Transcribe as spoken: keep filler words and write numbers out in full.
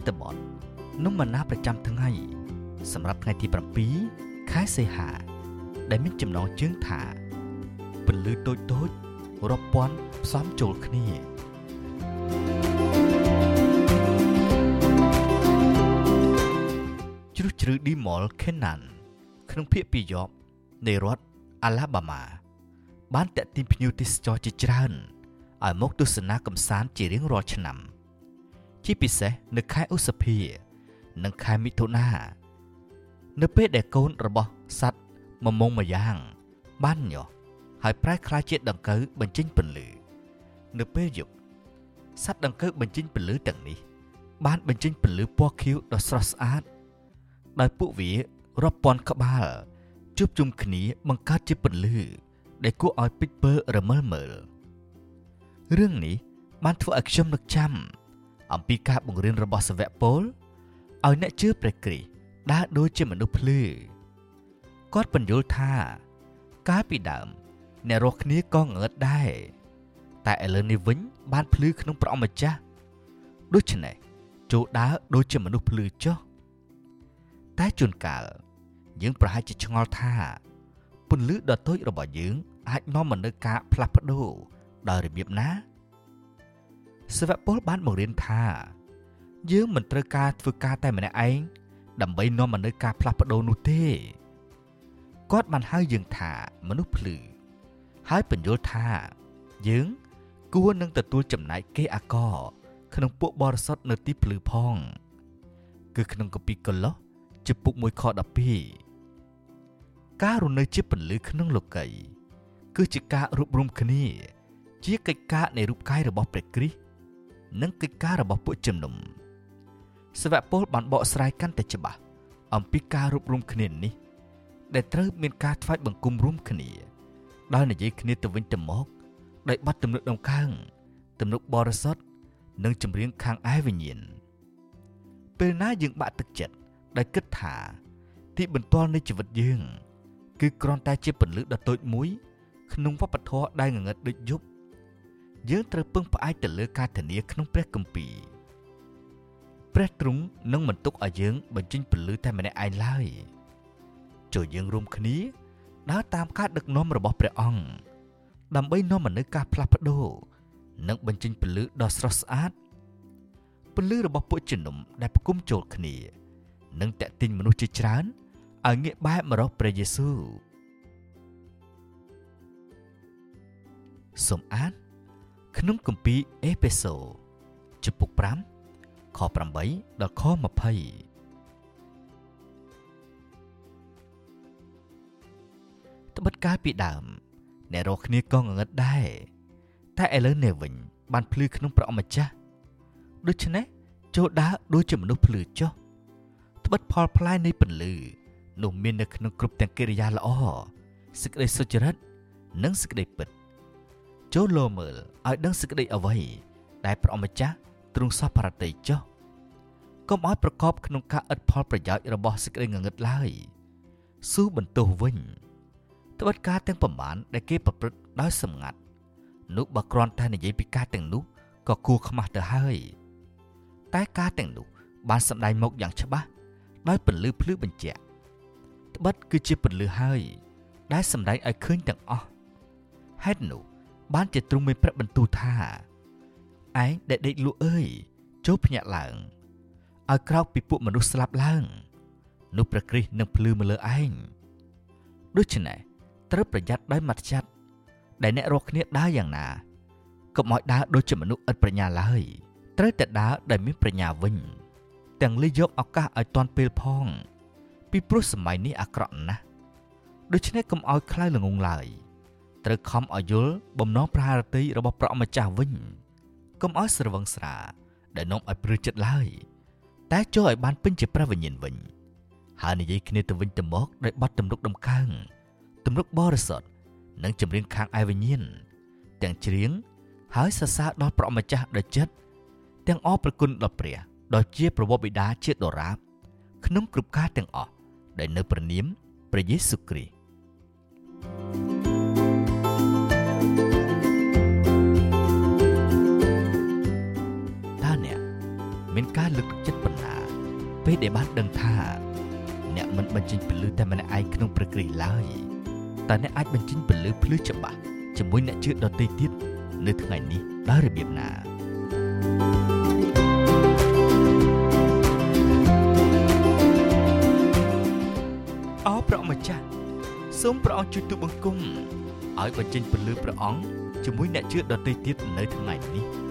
តបតនំមណាប្រចាំថ្ងៃសម្រាប់ថ្ងៃទីប្រាំពីរខែសីហាដែលមានចំណងជើងថាពន្លឺតូចតូចរាប់ពាន់ផ្សំចូលគ្នាជ្រុះជ្រៅឌីម៉ុលខេណានក្នុងភាគពីយប់នៃរដ្ឋអាឡាបាម៉ាបានតាក់ទាញភ្ញៀវទេសចរជាច្រើនឲ្យមកទស្សនាកម្សាន្តជារៀងរាល់ឆ្នាំជាពិសេសនៅខែឧសភានិងខែមិថុនានៅពេលដែលកូនរបស់សត្វមមងម្យ៉ាងបានញាស់ហើយប្រែក្លាយជាដង្កូវបញ្ចេញពន្លឺនៅពេលយប់សត្វដង្កូវបញ្ចេញពន្លឺទាំងនេះបានបញ្ចេញពន្លឺពណ៌ខៀវដ៏ស្រស់ស្អាតដោយពួកវារាប់ពាន់ក្បាលជួបជុំគ្នាបង្កើតជាពន្លឺដែលគួរឲ្យពេចពើរមើលមើលរឿងនេះបានធ្វើឲ្យខ្ញុំនឹកចាំអំពីការបង្រៀនរបស់សាវកពលឲ្យអ្នកជឿព្រះគ្រីស្ទដើរដូចជាមនុស្សភ្លឺគាត់បញ្យល់ថាកាលពីដើមអ្នករាល់គ្នាក៏ងងឹតដែរតែឥឡូវនេះវិញបានភ្លឺក្នុងព្រះអម្ចាស់ដូច្នេះចូលដើរដូចជាមនុស្សភ្លឺចុះតែជួនកាលយើងប្រហែលជាឆ្ងល់ថាពន្លឺដ៏តូចរបស់យើងអាចនាំមកនូវការផ្លាស់ប្ដូរដោយរបៀបណាសាវកពលបានបង្រៀនថាយើងមិនត្រូវការធ្វើការតែម្នាក់ឯងដើម្បីនាំមកនូវការផ្លាស់ប្ដូរនោះទេគាត់បានហៅយើងថាមនុស្សភ្លឺហើយបញ្យល់ថាយើងគួរនឹងទទួលចំណែកគេអាករក្នុងពួកបរិសុទ្ធនៅទីភ្លឺផងគឺក្នុងគម្ពីរកូឡូសជំពូកមួយខដប់ពីរការរស់នៅជាពន្លឺក្នុងលោកីគឺជាការរួបរวมគ្នាជាកិច្ចការនៃរូបកាយរបស់ព្រះគ្រីស្ទនិងកិច្ចការរបស់ពួកជំនុំសាវកពលបានបកស្រាយកាន់តែច្បាស់អំពីការរួបរวมគ្នានេះដែលត្រូវមានការថ្វាយបង្គំរួមគ្នាដោយនិយាយគ្នាទៅវិញទៅមកដោយបាត់ទំនុកដង្កើងទំនុកបរិសុទ្ធនិងចម្រៀងខាងឯវិញ្ញាណពេលណាយើងបាក់ទឹកចិត្តដោយគិតថាទីបន្ទាល់នៃជីវិតយើងគឺគ្រាន់តែជាពន្លឺដ៏តូចមួយក្នុងវប្បធម៌ដែលងងឹតដូចយប់យើងត្រូវពឹងផ្អែកទៅលើការធានាក្នុងព្រះគម្ពីរព្រះទ្រង់នឹងមិនទុកឲ្យយើងបញ្ចេញពន្លឺតែម្នាក់ឯងឡើយចូលយើងរួមគ្នាដើរតាមការដឹកនាំរបស់ព្រះអង្គដើម្បីនាំមកនូវការផ្លាស់ប្ដូរនិងបញ្ចេញពន្លឺដ៏ស្រស់ស្អាតពន្លឺរបស់ពួកជំនុំដែលផ្គុំចូលគ្នានិងតាក់ទាញមនុស្សជាច្រើនឲ្យងាកបែរមករកព្រះយេស៊ូវសូមអានក្នុងគម្ពីរអេផេសូជំពូកប្រាំខប្រាំបីដល់ខម្ភៃត្បិតកាលពីដើមអ្នករាល់គ្នាក៏ងងឹតដែរតែឥឡូវនេះវិញបានភ្លឺក្នុងព្រះអម្ចាស់ដូច្នេះចូលដើរដូចជាមនុស្សភ្លឺចុះត្បិតផលផ្លែនៃពន្លឺនោះមាននៅក្នុងគ្រប់ទាំងកិរិយាល្អសេចក្តីសុចរិតនិងសេចក្តីពិតចូលលោមើលឲ្យដឹងសេចក្តីអ្វីដែលព្រះអម្ចាស់ទ្រង់សពប្រតិចុះកុំឲ្យប្រកបក្នុងការឥតផលប្រយោជន៍របស់សេចក្តីងងឹតឡើយស៊ូបន្ទោសវិញត្បិតការទាំងប្រមាណដែលគេប្រព្រឹត្តដោយសម្ងាត់នោះបើគ្រាន់តែនិយាយពីការទាំងនោះក៏គួរខ្មាស់ទៅហើយតែការទាំងនោះបានសម្ដែងមកយ៉ាងច្បាស់ដោយពន្លឺភ្លឺបញ្ជាក់ត្បិតគឺជាពន្លឺហើយដែលសម្ដែងឲ្យឃើញទាំងអស់ហេតុនោះបានជាទ្រង់មានព្រះបន្ទូលថាឯងដែលដេកលក់អើយចូលភ្ញាក់ឡើងឲ្យក្រោកពីពួកមនុស្សស្លាប់ឡើងនោះព្រះគ្រីស្ទនឹងភ្លឺមកលើឯងដូច្នេះត្រូវប្រយ័ត្នដោយម៉ាត់ចាត់ដែលអ្នករកគ្នាដើរយ៉ាងណាកុំឲ្យដើរដូចជាមនុស្សឥតប្រាជ្ញាឡើយត្រូវតែដើរដែលមានប្រាជ្ញាវិញទាំងលីយកឱកាសឲ្យទាន់ពេលផងពីព្រោះសម័យនេះអាក្រក់ណាស់ដូច្នេះកុំឲ្យខ្លាចល្ងងឡើយត្រូវខំឲ្យយល់បំណងប្រារតីរបស់ព្រះអម្ចាស់វិញកុំឲ្យស្រវឹងស្រាដែលនាំឲ្យព្រឺចិត្តឡើយតែចូលឲ្យបានពេញជាព្រះវិញ្ញាណវិញហើយនិយាយគ្នាទៅវិញទៅមកដោយបត់ទំនុកដំកើងទំនុកបរិសុទ្ធនិងចម្រៀងខាងឯវិញ្ញាណទាំងច្រៀងហើយសរសើរដល់ព្រះអម្ចាស់ដោយចិត្តទាំងអរព្រគុណដល់ព្រះដ៏ជាព្រះវរបិតាជាដរាបក្នុងគ្រប់ការទាំងអស់ដែលនៅព្រះនាមព្រះយេស៊ូវគ្រីស្ទតើអ្នកមានការលើកទឹកចិត្តប៉ុណ្ណាដែលបានដឹងថាអ្នកមិនបញ្ចេញពន្លឺតែម្នាក់ឯងក្នុងប្រក្រតីឡើយតែអ្នកអាចបញ្ចេញពន្លឺភ្លឺច្បាស់ជាមួយអ្នកជឿដទៃទៀតនៅថ្ងៃនេះដោយរបៀបណាអោព្រះម្ចាស់សូមព្រះអង្គជួយទូលបង្គំឲ្យបញ្ចេញពន្លឺព្រះអង្គជាមួយអ្នកជឿដទៃទៀតនៅថ្ងៃនេះ